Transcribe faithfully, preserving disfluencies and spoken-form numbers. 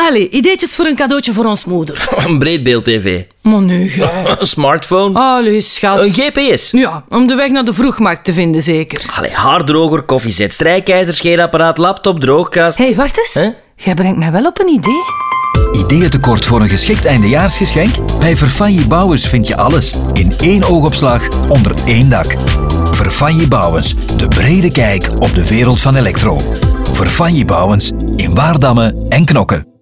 Allee, ideetjes voor een cadeautje voor ons moeder. Een breedbeeld-tv. Maar nee, gij. Een smartphone. Allee, schat. Een G P S. Ja, om de weg naar de vroegmarkt te vinden, zeker. Allee, haardroger, koffiezet, strijkijzer, scheerapparaat, laptop, droogkast. Hé, hey, wacht eens. Huh? Jij brengt mij wel op een idee. Ideeëntekort voor een geschikt eindejaarsgeschenk? Bij Verfaaie Bouwens vind je alles in één oogopslag onder één dak. Verfaaie Bouwens, de brede kijk op de wereld van elektro. Verfaaie Bouwens in Waardamme en Knokke.